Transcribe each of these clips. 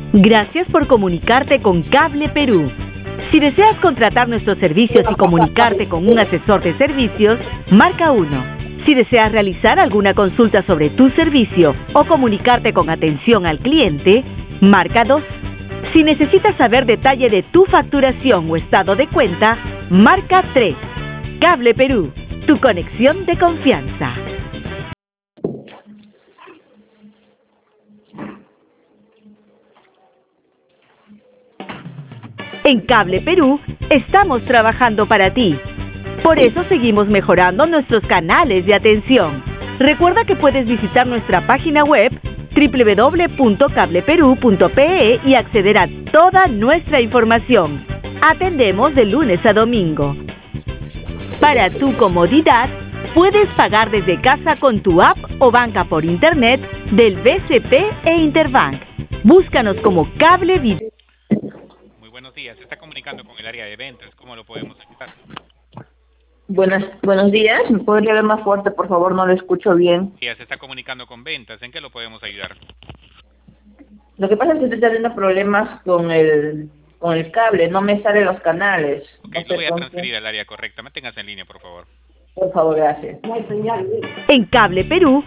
Gracias por comunicarte con Cable Perú. Si deseas contratar nuestros servicios y comunicarte con un asesor de servicios, marca 1. Si deseas realizar alguna consulta sobre tu servicio o comunicarte con atención al cliente, marca 2. Si necesitas saber detalle de tu facturación o estado de cuenta, marca 3. Cable Perú, tu conexión de confianza. En Cable Perú estamos trabajando para ti. Por eso seguimos mejorando nuestros canales de atención. Recuerda que puedes visitar nuestra página web www.cableperú.pe y acceder a toda nuestra información. Atendemos de lunes a domingo. Para tu comodidad, puedes pagar desde casa con tu app o banca por internet del BCP e Interbank. Búscanos como Cable Video. Buenos días, se está comunicando con el área de ventas, ¿cómo lo podemos ayudar? Buenos días, ¿me podría hablar más fuerte, por favor? No lo escucho bien. Ya se está comunicando con ventas, ¿en qué lo podemos ayudar? Lo que pasa es que estoy teniendo problemas con el cable, no me salen los canales. Ok, No lo sé voy a por transferir qué. al área correcta, manténgase en línea, por favor. Por favor, gracias. En Cable Perú,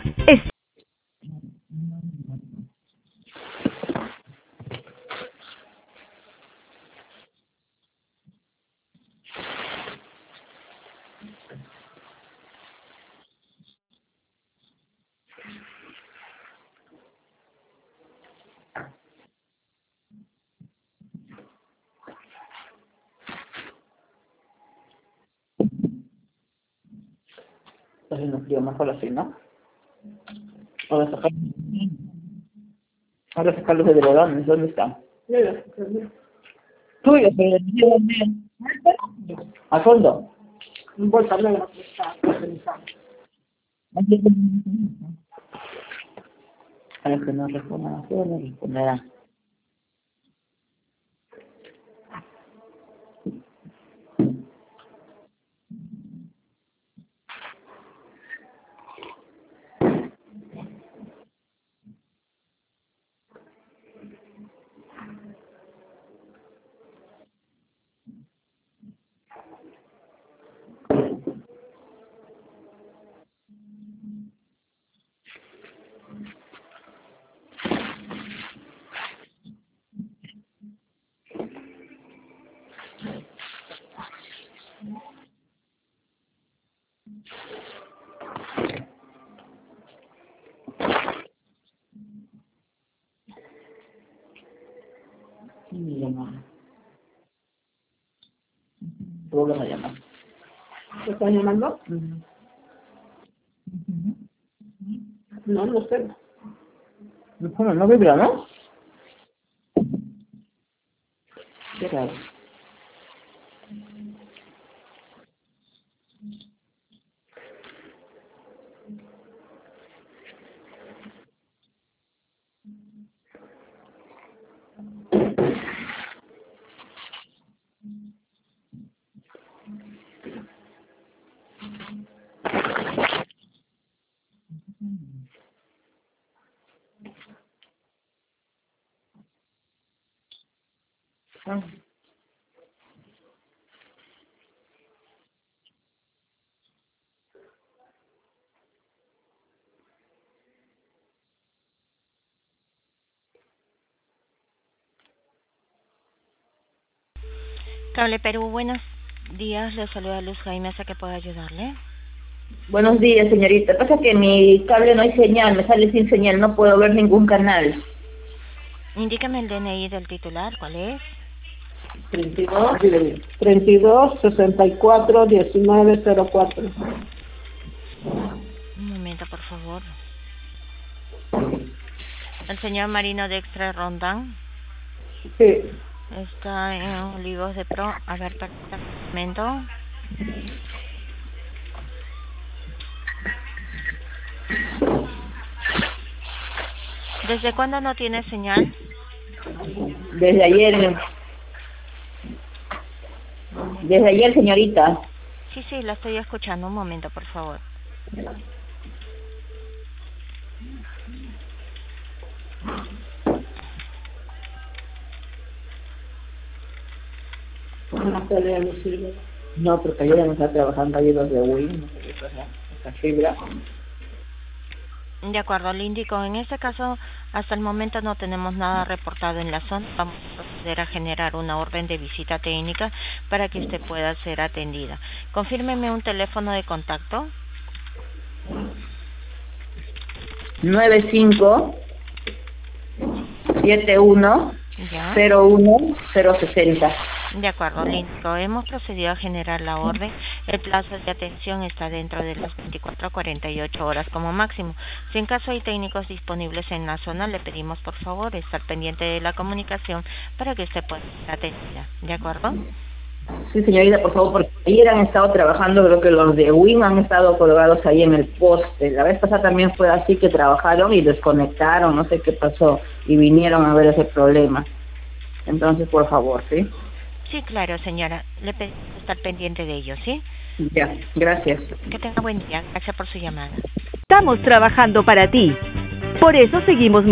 Está haciendo frío, mejor así, ¿no? Ahora sacar los edredones, ¿dónde están? Tuyo, pero ¿dónde? ¿A fondo? En bolsa negra, está organizado. A los que no respondan a todos, no responderán. Mi llamada. Vuelven a llamar. ¿Te están llamando? No, no sé. Bueno, no vibra, ¿no? Qué raro. Cable Perú, buenos días. Le saluda Luz Jaime, ¿a qué puedo ayudarle? Buenos días, señorita. Pasa que mi cable no hay señal, me sale sin señal, no puedo ver ningún canal. Indícame el DNI del titular, ¿cuál es? 32 64 19 04. Un momento, por favor. El señor Marino Dextra Rondán Sí. está en Olivos de Pro. A ver, un momento. ¿Desde cuándo no tiene señal? Desde ayer. Desde ayer, señorita. Sí, la estoy escuchando. Un momento, por favor. Una pelea no sirve. No, porque ayer no está trabajando ahí los de Win, no sé qué es esa fibra. De acuerdo, le indico, en este caso, hasta el momento no tenemos nada reportado en la zona. Vamos a proceder a generar una orden de visita técnica para que usted pueda ser atendida. Confírmeme un teléfono de contacto. 95 71 Ya. 01 060. De acuerdo, le indico, hemos procedido a generar la orden. El plazo de atención está dentro de las 24 a 48 horas como máximo. Si en caso hay técnicos disponibles en la zona, le pedimos por favor estar pendiente de la comunicación para que usted pueda ser atendida. ¿De acuerdo? Sí, señorita, por favor, porque ayer han estado trabajando, creo que los de Win han estado colgados ahí en el poste. La vez pasada también fue así, que trabajaron y desconectaron, no sé qué pasó, y vinieron a ver ese problema. Entonces, por favor, ¿sí? Sí, claro, señora. Le pedimos estar pendiente de ello, ¿sí? Ya, gracias. Que tenga buen día. Gracias por su llamada. Estamos trabajando para ti. Por eso seguimos